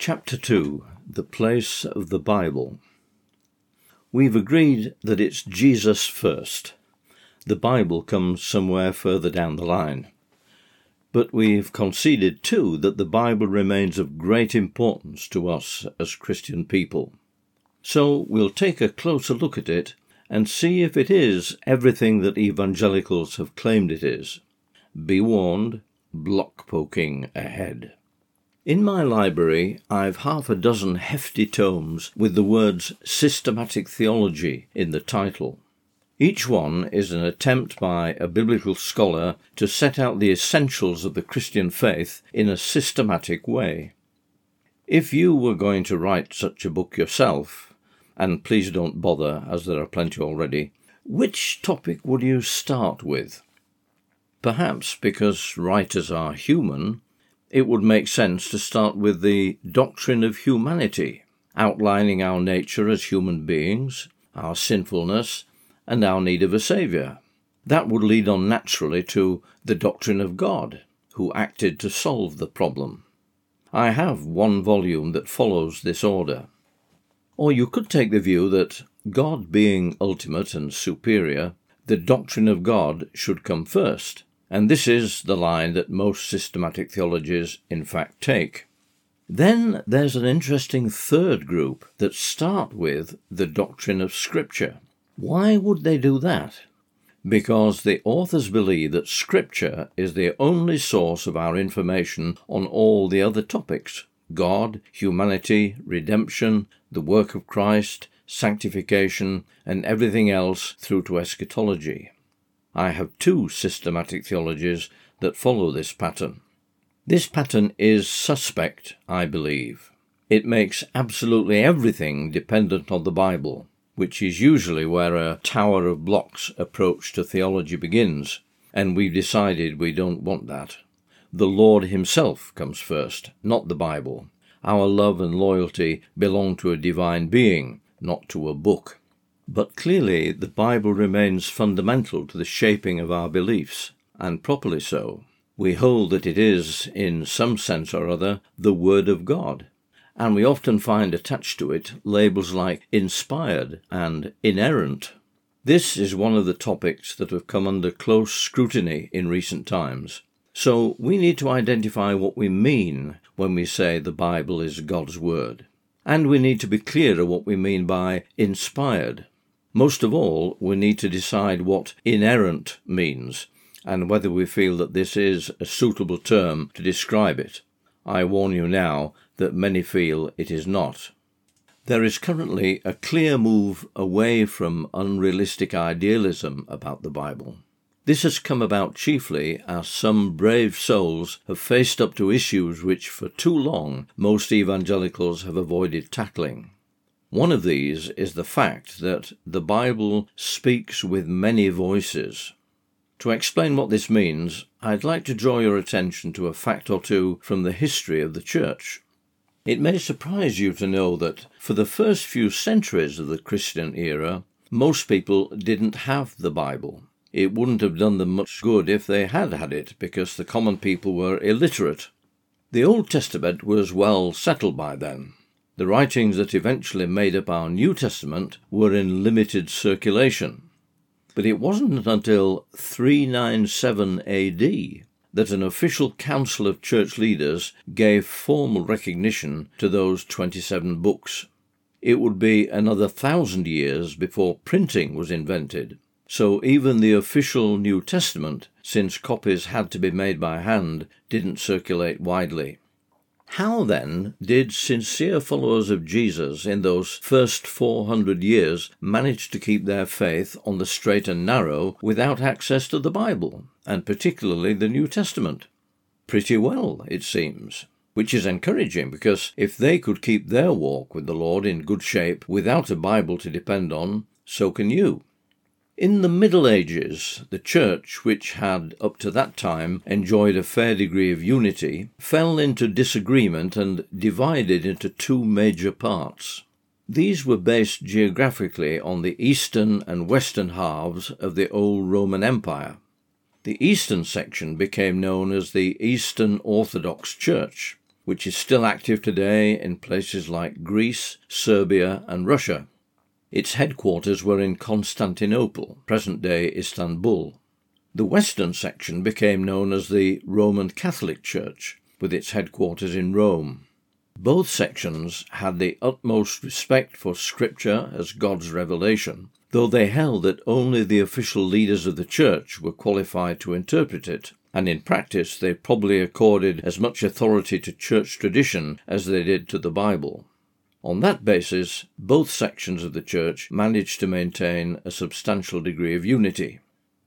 Chapter 2. The Place of the Bible. We've agreed that it's Jesus first. The Bible comes somewhere further down the line. But we've conceded too that the Bible remains of great importance to us as Christian people. So we'll take a closer look at it and see if it is everything that evangelicals have claimed it is. Be warned, block poking ahead. In my library, I've half a dozen hefty tomes with the words Systematic Theology in the title. Each one is an attempt by a biblical scholar to set out the essentials of the Christian faith in a systematic way. If you were going to write such a book yourself, and please don't bother as there are plenty already, which topic would you start with? Perhaps because writers are human, it would make sense to start with the doctrine of humanity, outlining our nature as human beings, our sinfulness, and our need of a Saviour. That would lead on naturally to the doctrine of God, who acted to solve the problem. I have one volume that follows this order. Or you could take the view that, God being ultimate and superior, the doctrine of God should come first. And this is the line that most systematic theologies in fact take. Then there's an interesting third group that start with the doctrine of Scripture. Why would they do that? Because the authors believe that Scripture is the only source of our information on all the other topics: God, humanity, redemption, the work of Christ, sanctification, and everything else through to eschatology. I have two systematic theologies that follow this pattern. This pattern is suspect, I believe. It makes absolutely everything dependent on the Bible, which is usually where a tower of blocks approach to theology begins, and we've decided we don't want that. The Lord himself comes first, not the Bible. Our love and loyalty belong to a divine being, not to a book. But clearly the Bible remains fundamental to the shaping of our beliefs, and properly so. We hold that it is, in some sense or other, the Word of God, and we often find attached to it labels like inspired and inerrant. This is one of the topics that have come under close scrutiny in recent times. So we need to identify what we mean when we say the Bible is God's Word. And we need to be clear of what we mean by inspired. Most of all, we need to decide what inerrant means, and whether we feel that this is a suitable term to describe it. I warn you now that many feel it is not. There is currently a clear move away from unrealistic idealism about the Bible. This has come about chiefly as some brave souls have faced up to issues which for too long most evangelicals have avoided tackling. One of these is the fact that the Bible speaks with many voices. To explain what this means, I'd like to draw your attention to a fact or two from the history of the Church. It may surprise you to know that for the first few centuries of the Christian era, most people didn't have the Bible. It wouldn't have done them much good if they had had it, because the common people were illiterate. The Old Testament was well settled by then. The writings that eventually made up our New Testament were in limited circulation. But it wasn't until 397 AD that an official council of church leaders gave formal recognition to those 27 books. It would be another 1,000 years before printing was invented. So even the official New Testament, since copies had to be made by hand, didn't circulate widely. How, then, did sincere followers of Jesus in those first 400 years manage to keep their faith on the straight and narrow without access to the Bible, and particularly the New Testament? Pretty well, it seems, which is encouraging, because if they could keep their walk with the Lord in good shape without a Bible to depend on, so can you. In the Middle Ages, the Church, which had up to that time enjoyed a fair degree of unity, fell into disagreement and divided into two major parts. These were based geographically on the eastern and western halves of the old Roman Empire. The eastern section became known as the Eastern Orthodox Church, which is still active today in places like Greece, Serbia, and Russia. Its headquarters were in Constantinople, present-day Istanbul. The western section became known as the Roman Catholic Church, with its headquarters in Rome. Both sections had the utmost respect for Scripture as God's revelation, though they held that only the official leaders of the Church were qualified to interpret it, and in practice they probably accorded as much authority to Church tradition as they did to the Bible. On that basis, both sections of the Church managed to maintain a substantial degree of unity.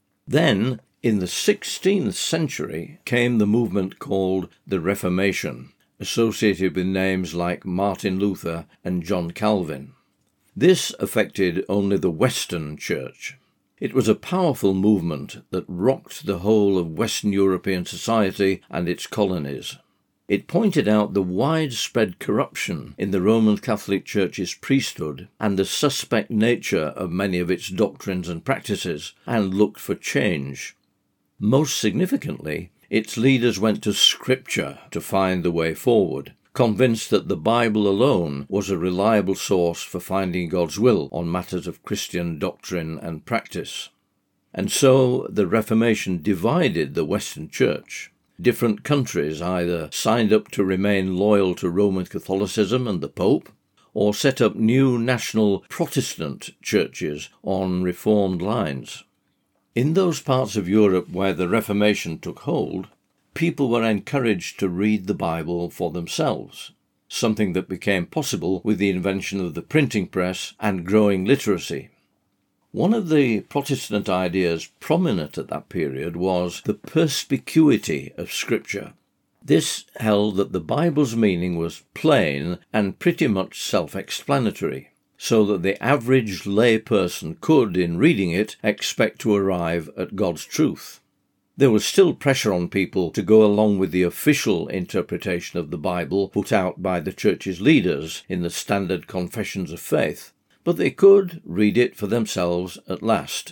Then, in the 16th century, came the movement called the Reformation, associated with names like Martin Luther and John Calvin. This affected only the Western Church. It was a powerful movement that rocked the whole of Western European society and its colonies. It pointed out the widespread corruption in the Roman Catholic Church's priesthood and the suspect nature of many of its doctrines and practices, and looked for change. Most significantly, its leaders went to Scripture to find the way forward, convinced that the Bible alone was a reliable source for finding God's will on matters of Christian doctrine and practice. And so the Reformation divided the Western Church. Different countries either signed up to remain loyal to Roman Catholicism and the Pope, or set up new national Protestant churches on reformed lines. In those parts of Europe where the Reformation took hold, people were encouraged to read the Bible for themselves, something that became possible with the invention of the printing press and growing literacy. One of the Protestant ideas prominent at that period was the perspicuity of Scripture. This held that the Bible's meaning was plain and pretty much self-explanatory, so that the average lay person could, in reading it, expect to arrive at God's truth. There was still pressure on people to go along with the official interpretation of the Bible put out by the Church's leaders in the standard confessions of faith, but they could read it for themselves at last.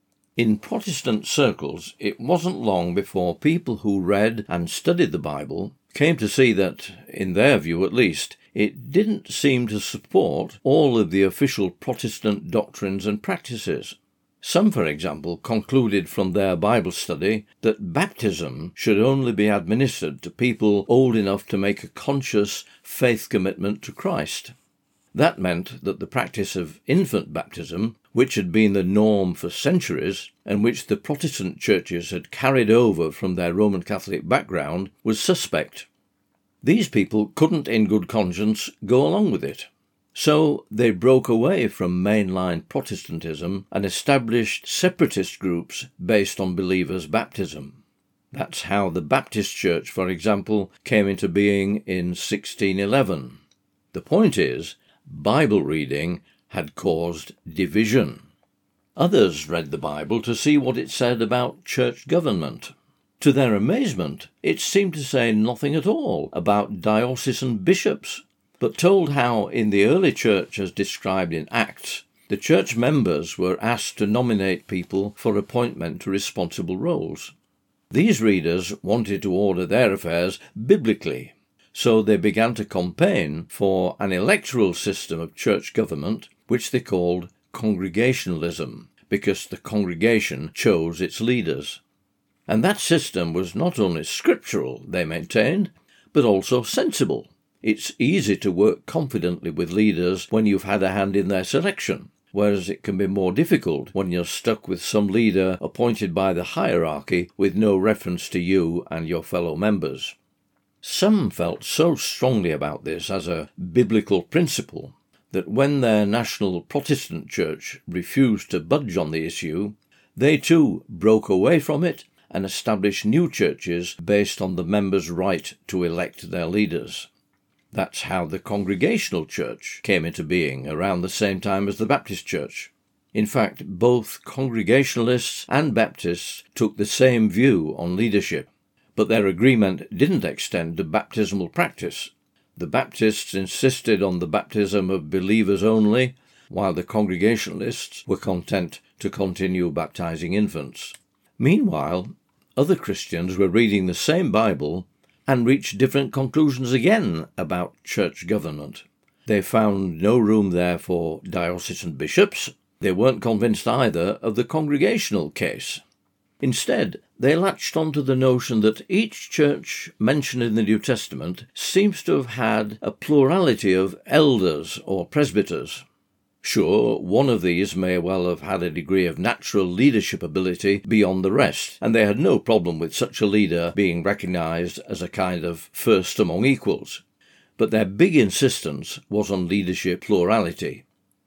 In Protestant circles, it wasn't long before people who read and studied the Bible came to see that, in their view at least, it didn't seem to support all of the official Protestant doctrines and practices. Some, for example, concluded from their Bible study that baptism should only be administered to people old enough to make a conscious faith commitment to Christ. That meant that the practice of infant baptism, which had been the norm for centuries, and which the Protestant churches had carried over from their Roman Catholic background, was suspect. These people couldn't in good conscience go along with it. So they broke away from mainline Protestantism and established separatist groups based on believers' baptism. That's how the Baptist Church, for example, came into being in 1611. The point is, Bible reading had caused division. Others read the Bible to see what it said about church government. To their amazement, it seemed to say nothing at all about diocesan bishops, but told how, in the early church as described in Acts, the church members were asked to nominate people for appointment to responsible roles. These readers wanted to order their affairs biblically, so they began to campaign for an electoral system of church government, which they called Congregationalism, because the congregation chose its leaders. And that system was not only scriptural, they maintained, but also sensible. It's easy to work confidently with leaders when you've had a hand in their selection, whereas it can be more difficult when you're stuck with some leader appointed by the hierarchy with no reference to you and your fellow members. Some felt so strongly about this as a biblical principle that when their national Protestant church refused to budge on the issue, they too broke away from it and established new churches based on the members' right to elect their leaders. That's how the Congregational Church came into being around the same time as the Baptist Church. In fact, both Congregationalists and Baptists took the same view on leadership, but their agreement didn't extend to baptismal practice. The Baptists insisted on the baptism of believers only, while the Congregationalists were content to continue baptizing infants. Meanwhile, other Christians were reading the same Bible, and reached different conclusions again about church government. They found no room there for diocesan bishops. They weren't convinced either of the congregational case. Instead, they latched onto the notion that each church mentioned in the New Testament seems to have had a plurality of elders or presbyters. Sure, one of these may well have had a degree of natural leadership ability beyond the rest, and they had no problem with such a leader being recognised as a kind of first among equals. But their big insistence was on leadership plurality.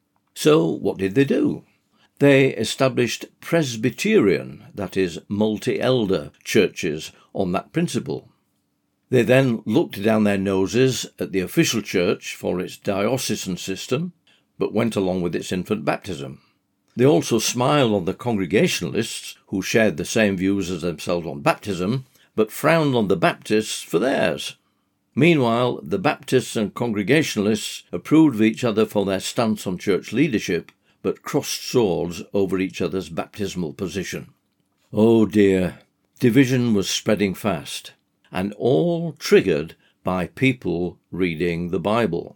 So what did they do? They established Presbyterian, that is, multi-elder churches on that principle. They then looked down their noses at the official church for its diocesan system, but went along with its infant baptism. They also smiled on the Congregationalists, who shared the same views as themselves on baptism, but frowned on the Baptists for theirs. Meanwhile, the Baptists and Congregationalists approved of each other for their stance on church leadership, but crossed swords over each other's baptismal position. Oh dear, division was spreading fast, and all triggered by people reading the Bible.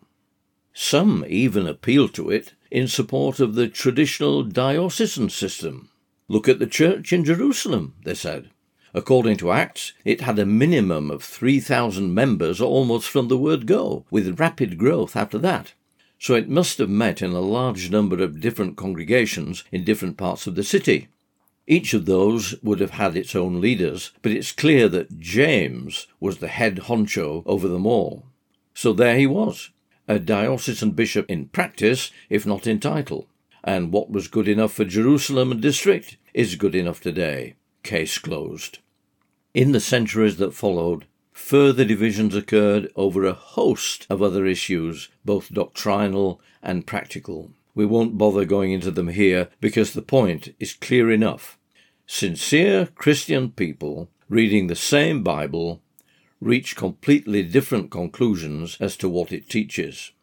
Some even appealed to it in support of the traditional diocesan system. Look at the church in Jerusalem, they said. According to Acts, it had a minimum of 3,000 members almost from the word go, with rapid growth after that. So it must have met in a large number of different congregations in different parts of the city. Each of those would have had its own leaders, but it's clear that James was the head honcho over them all. So there he was, a diocesan bishop in practice, if not in title. And what was good enough for Jerusalem and district is good enough today. Case closed. In the centuries that followed, further divisions occurred over a host of other issues, both doctrinal and practical. We won't bother going into them here because the point is clear enough. Sincere Christian people reading the same Bible reach completely different conclusions as to what it teaches.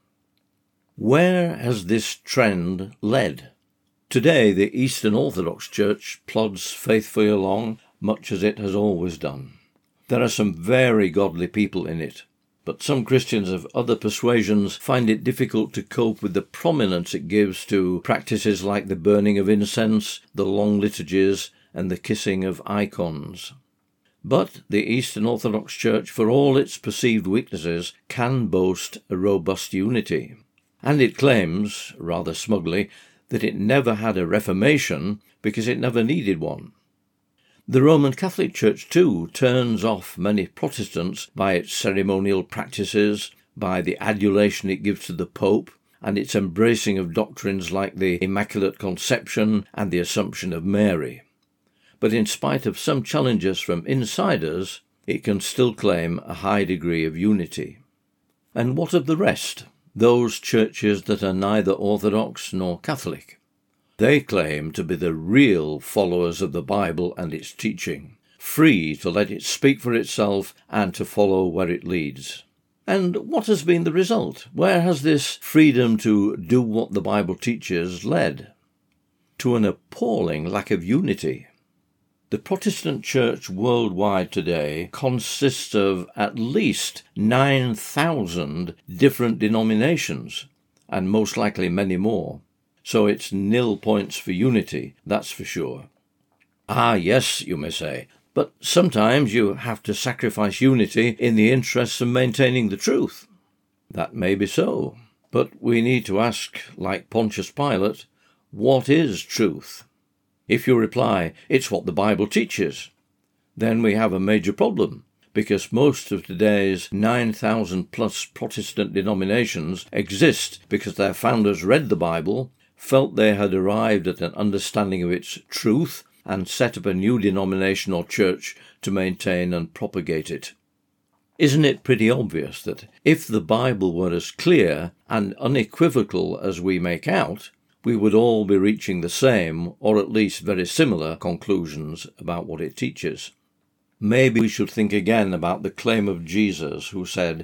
Where has this trend led? Today, the Eastern Orthodox Church plods faithfully along, much as it has always done. There are some very godly people in it, but some Christians of other persuasions find it difficult to cope with the prominence it gives to practices like the burning of incense, the long liturgies, and the kissing of icons. But the Eastern Orthodox Church, for all its perceived weaknesses, can boast a robust unity. And it claims, rather smugly, that it never had a Reformation because it never needed one. The Roman Catholic Church, too, turns off many Protestants by its ceremonial practices, by the adulation it gives to the Pope, and its embracing of doctrines like the Immaculate Conception and the Assumption of Mary. But in spite of some challenges from insiders, it can still claim a high degree of unity. And what of the rest? Those churches that are neither Orthodox nor Catholic. They claim to be the real followers of the Bible and its teaching, free to let it speak for itself and to follow where it leads. And what has been the result? Where has this freedom to do what the Bible teaches led? To an appalling lack of unity. The Protestant Church worldwide today consists of at least 9,000 different denominations, and most likely many more. So it's nil points for unity, that's for sure. Ah, yes, you may say, but sometimes you have to sacrifice unity in the interests of maintaining the truth. That may be so, but we need to ask, like Pontius Pilate, what is truth? If you reply, it's what the Bible teaches, then we have a major problem, because most of today's 9,000 plus Protestant denominations exist because their founders read the Bible, felt they had arrived at an understanding of its truth, and set up a new denomination or church to maintain and propagate it. Isn't it pretty obvious that if the Bible were as clear and unequivocal as we make out, we would all be reaching the same, or at least very similar, conclusions about what it teaches? Maybe we should think again about the claim of Jesus, who said,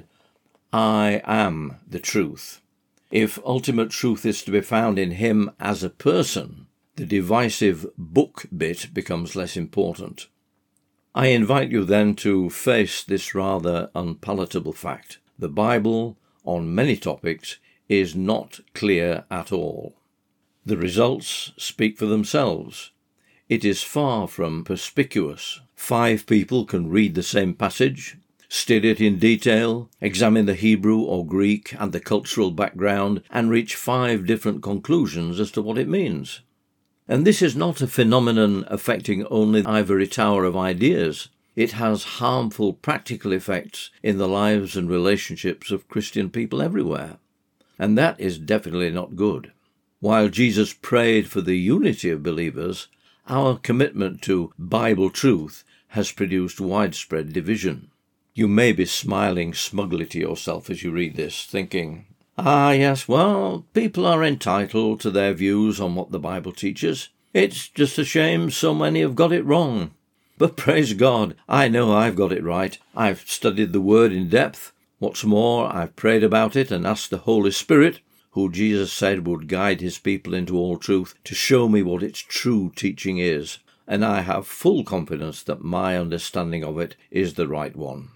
"I am the truth." If ultimate truth is to be found in him as a person, the divisive book bit becomes less important. I invite you then to face this rather unpalatable fact. The Bible, on many topics, is not clear at all. The results speak for themselves. It is far from perspicuous. 5 people can read the same passage, study it in detail, examine the Hebrew or Greek and the cultural background, and reach 5 different conclusions as to what it means. And this is not a phenomenon affecting only the ivory tower of ideas. It has harmful practical effects in the lives and relationships of Christian people everywhere. And that is definitely not good. While Jesus prayed for the unity of believers, our commitment to Bible truth has produced widespread division. You may be smiling smugly to yourself as you read this, thinking, yes, well, people are entitled to their views on what the Bible teaches. It's just a shame so many have got it wrong. But praise God, I know I've got it right. I've studied the Word in depth. What's more, I've prayed about it and asked the Holy Spirit, who Jesus said would guide his people into all truth, to show me what its true teaching is. And I have full confidence that my understanding of it is the right one.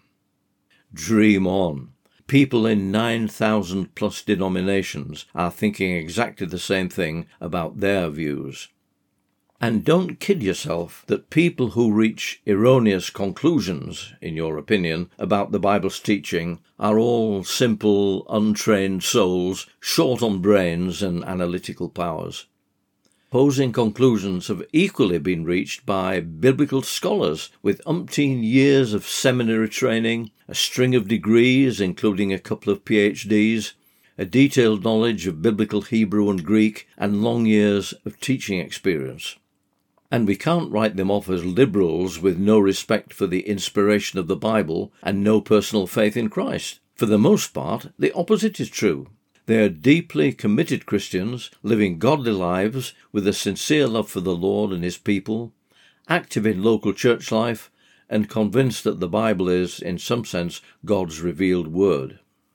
Dream on. People in 9,000 plus denominations are thinking exactly the same thing about their views. And don't kid yourself that people who reach erroneous conclusions, in your opinion, about the Bible's teaching are all simple, untrained souls, short on brains and analytical powers. Opposing conclusions have equally been reached by biblical scholars with umpteen years of seminary training, a string of degrees, including a couple of PhDs, a detailed knowledge of biblical Hebrew and Greek, and long years of teaching experience. And we can't write them off as liberals with no respect for the inspiration of the Bible and no personal faith in Christ. For the most part, the opposite is true. They are deeply committed Christians, living godly lives with a sincere love for the Lord and his people, active in local church life, and convinced that the Bible is, in some sense, God's revealed word.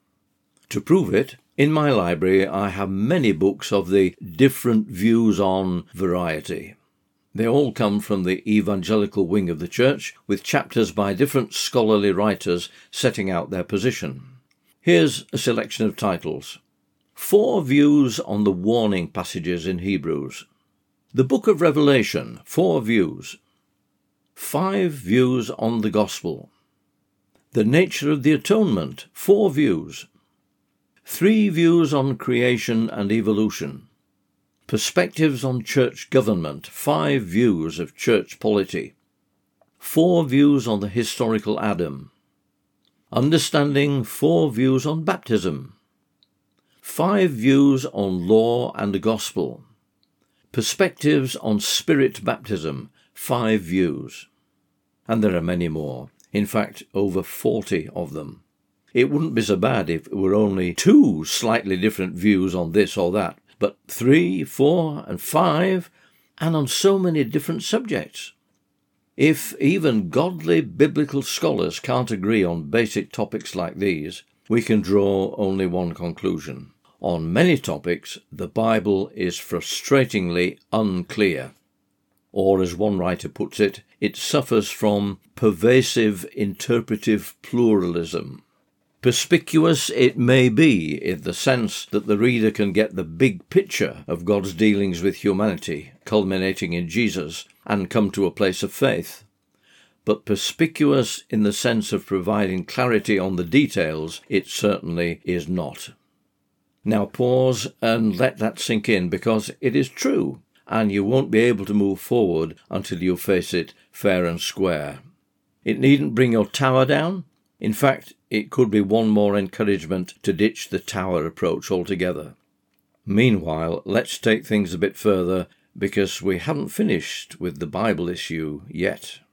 To prove it, in my library I have many books of the different views on variety. They all come from the evangelical wing of the church, with chapters by different scholarly writers setting out their position. Here's a selection of titles. 4 views on the warning passages in Hebrews. The Book of Revelation, 4 views. 5 views on the Gospel. The nature of the atonement, 4 views. 3 views on creation and evolution. Perspectives on church government, 5 views of church polity. 4 views on the historical Adam. Understanding, 4 views on baptism. 5 views on law and the gospel. Perspectives on spirit baptism, 5 views. And there are many more, in fact over 40 of them. It wouldn't be so bad if it were only 2 slightly different views on this or that, but 3, 4, and 5, and on so many different subjects. If even godly biblical scholars can't agree on basic topics like these, we can draw only one conclusion. On many topics, the Bible is frustratingly unclear. Or, as one writer puts it, it suffers from pervasive interpretive pluralism. Perspicuous it may be in the sense that the reader can get the big picture of God's dealings with humanity, culminating in Jesus, and come to a place of faith. But perspicuous in the sense of providing clarity on the details, it certainly is not. Now pause and let that sink in, because it is true, and you won't be able to move forward until you face it fair and square. It needn't bring your tower down. In fact, it could be one more encouragement to ditch the tower approach altogether. Meanwhile, let's take things a bit further, because we haven't finished with the Bible issue yet.